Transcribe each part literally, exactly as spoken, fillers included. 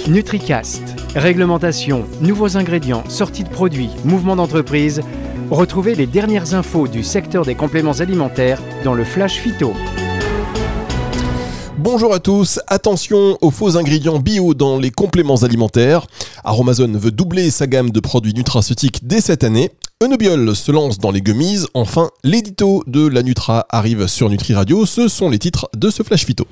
NutriCast. Réglementation, nouveaux ingrédients, sorties de produits, mouvements d'entreprise. Retrouvez les dernières infos du secteur des compléments alimentaires dans le Flash Phyto. Bonjour à tous, attention aux faux ingrédients bio dans les compléments alimentaires. Aromazone veut doubler sa gamme de produits nutraceutiques dès cette année. Eunobiol se lance dans les gummies. Enfin, l'édito de la Nutra arrive sur Nutri Radio. Ce sont les titres de ce Flash Phyto.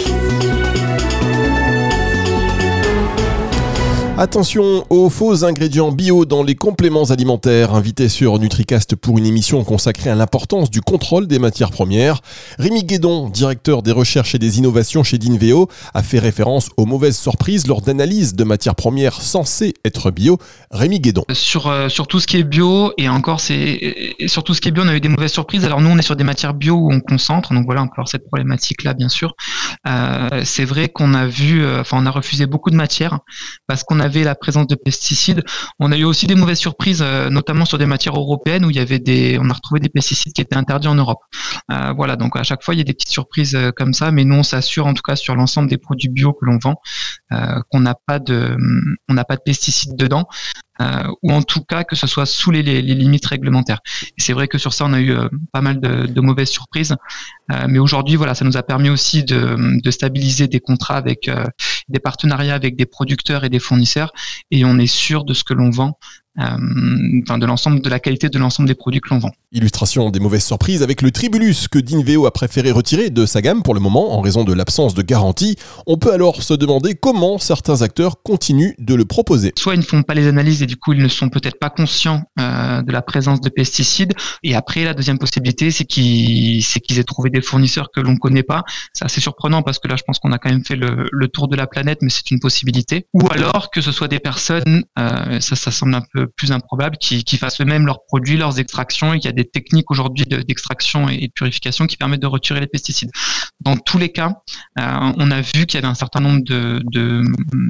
Attention aux faux ingrédients bio dans les compléments alimentaires. Invité sur NutriCast pour une émission consacrée à l'importance du contrôle des matières premières, Rémi Guédon, directeur des recherches et des innovations chez Dinveo, a fait référence aux mauvaises surprises lors d'analyse de matières premières censées être bio. Rémi Guédon. Sur, euh, sur tout ce qui est bio, et encore, c'est, et sur tout ce qui est bio, on a eu des mauvaises surprises. Alors nous, on est sur des matières bio où on concentre, donc voilà, on peut avoir cette problématique-là, bien sûr. Euh, c'est vrai qu'on a vu, euh, enfin, on a refusé beaucoup de matières parce qu'on avait la présence de pesticides. On a eu aussi des mauvaises surprises, euh, notamment sur des matières européennes où il y avait des, on a retrouvé des pesticides qui étaient interdits en Europe. Euh, voilà, donc à chaque fois il y a des petites surprises euh, comme ça, mais nous on s'assure en tout cas sur l'ensemble des produits bio que l'on vend euh, qu'on n'a pas de, on n'a pas de pesticides dedans. Euh, ou en tout cas que ce soit sous les, les, les limites réglementaires. Et c'est vrai que sur ça, on a eu euh, pas mal de, de mauvaises surprises. Euh, mais aujourd'hui, voilà, ça nous a permis aussi de, de stabiliser des contrats avec euh, des partenariats avec des producteurs et des fournisseurs. Et on est sûr de ce que l'on vend. Euh, enfin de l'ensemble de la qualité de l'ensemble des produits que l'on vend. Illustration des mauvaises surprises avec le Tribulus que Dinveo a préféré retirer de sa gamme pour le moment en raison de l'absence de garantie. On peut alors se demander comment certains acteurs continuent de le proposer. Soit ils ne font pas les analyses et du coup ils ne sont peut-être pas conscients euh, de la présence de pesticides, et après la deuxième possibilité c'est qu'ils, c'est qu'ils aient trouvé des fournisseurs que l'on ne connaît pas. C'est assez surprenant parce que là je pense qu'on a quand même fait le, le tour de la planète, mais c'est une possibilité. Ou alors que ce soit des personnes, euh, ça, ça semble un peu plus improbable, qui, qui fassent eux-mêmes leurs produits, leurs extractions, et qu'il y a des techniques aujourd'hui de, d'extraction et de purification qui permettent de retirer les pesticides. Dans tous les cas, euh, on a vu qu'il y avait un certain nombre de, de,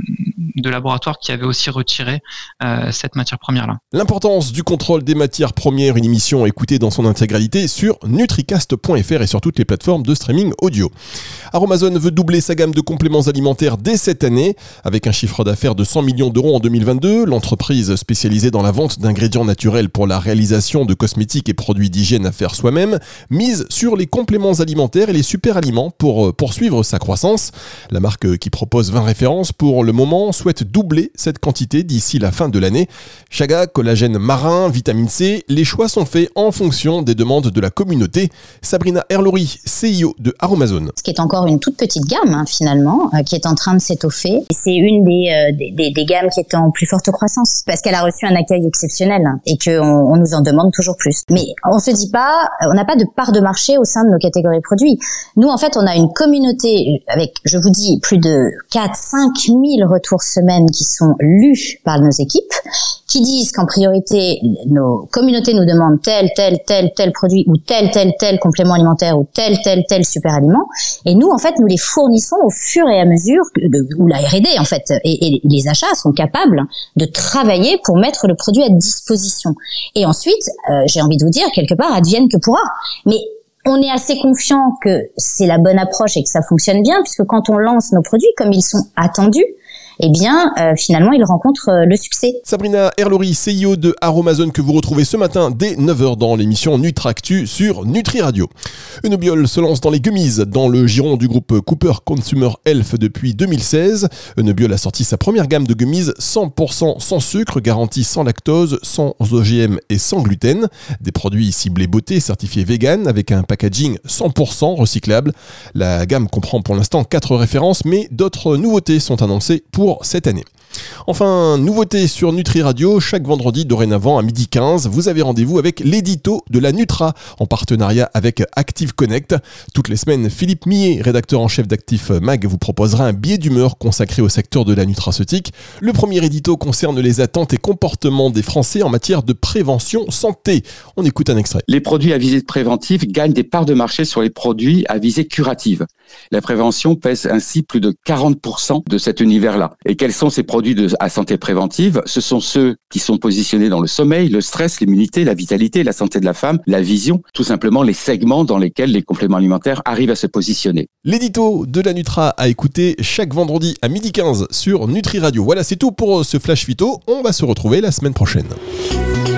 de laboratoires qui avaient aussi retiré euh, cette matière première-là. L'importance du contrôle des matières premières, une émission écoutée dans son intégralité sur nutricast point f r et sur toutes les plateformes de streaming audio. Aromazone veut doubler sa gamme de compléments alimentaires dès cette année. Avec un chiffre d'affaires de cent millions d'euros en deux mille vingt-deux, l'entreprise spécialisée dans la vente d'ingrédients naturels pour la réalisation de cosmétiques et produits d'hygiène à faire soi-même mise sur les compléments alimentaires et les super aliments pour poursuivre sa croissance. La marque, qui propose vingt références pour le moment, souhaite doubler cette quantité d'ici la fin de l'année. Chaga, collagène marin, vitamine C, les choix sont faits en fonction des demandes de la communauté. Sabrina Erlori, C E O de Aromazone. Ce qui est encore une toute petite gamme hein, finalement, euh, qui est en train de s'étoffer. Et c'est une des, euh, des, des, des gammes qui est en plus forte croissance parce qu'elle a reçu un accueil exceptionnel et qu'on on nous en demande toujours plus. Mais on se dit pas, on n'a pas de part de marché au sein de nos catégories produits. Nous, en fait, on a une communauté avec, je vous dis, plus de quatre à cinq mille retours semaine qui sont lus par nos équipes, qui disent qu'en priorité, nos communautés nous demandent tel, tel, tel, tel produit ou tel, tel, tel complément alimentaire ou tel, tel, tel super aliment. Et nous, en fait, nous les fournissons au fur et à mesure de, où la R et D, en fait, et, et les achats sont capables de travailler pour mettre le produit à disposition. Et ensuite, euh, j'ai envie de vous dire, quelque part, advienne que pourra. Mais on est assez confiant que c'est la bonne approche et que ça fonctionne bien, puisque quand on lance nos produits, comme ils sont attendus, eh bien, euh, finalement, il rencontre euh, le succès. Sabrina Erlori, C E O de Aromazone, que vous retrouvez ce matin dès neuf heures dans l'émission Nutractu sur Nutri Radio. Eunobiol se lance dans les gummies dans le giron du groupe Cooper Consumer Health depuis deux mille seize. Eunobiol a sorti sa première gamme de gummies cent pour cent sans sucre, garantie sans lactose, sans O G M et sans gluten. Des produits ciblés beauté certifiés vegan avec un packaging cent pour cent recyclable. La gamme comprend pour l'instant quatre références, mais d'autres nouveautés sont annoncées pour cette année. Enfin, nouveauté sur Nutri Radio, chaque vendredi dorénavant à midi quinze, vous avez rendez-vous avec l'édito de la Nutra en partenariat avec Active Connect. Toutes les semaines, Philippe Millet, rédacteur en chef d'Actif Mag, vous proposera un billet d'humeur consacré au secteur de la nutraceutique. Le premier édito concerne les attentes et comportements des Français en matière de prévention santé. On écoute un extrait. Les produits à visée préventive gagnent des parts de marché sur les produits à visée curative. La prévention pèse ainsi plus de quarante pour cent de cet univers-là. Et quels sont ces produits produits de, à santé préventive, ce sont ceux qui sont positionnés dans le sommeil, le stress, l'immunité, la vitalité, la santé de la femme, la vision, tout simplement les segments dans lesquels les compléments alimentaires arrivent à se positionner. L'édito de la Nutra à écouter chaque vendredi à midi quinze sur Nutri Radio. Voilà, c'est tout pour ce Flash Phyto. On va se retrouver la semaine prochaine.